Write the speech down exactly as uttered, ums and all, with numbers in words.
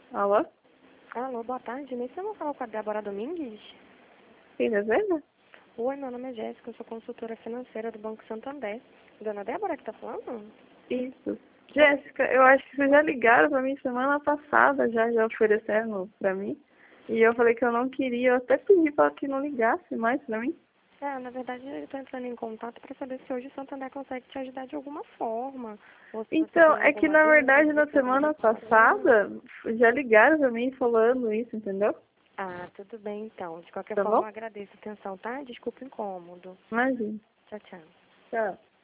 Alô? Alô, boa tarde. Nem sei se eu vou falar com a Débora Domingues. Quem deseja? Oi, meu nome é Jéssica, eu sou consultora financeira do Banco Santander. Dona Débora que tá falando? Isso. Jéssica, eu acho que vocês já ligaram pra mim semana passada, já, já ofereceram pra mim. E eu falei que eu não queria, eu até pedi pra que não ligasse mais pra mim. É, na verdade eu tô entrando em contato para saber se hoje o Santander consegue te ajudar de alguma forma. Ou se você Então, tem é que alguma na dúvida, verdade na precisa de semana informação. passada já ligaram pra mim falando isso, entendeu? Ah, tudo bem então. De qualquer Tá forma, bom? eu agradeço a atenção, tá? Desculpa o incômodo. Imagina. Tchau, tchau. Tchau.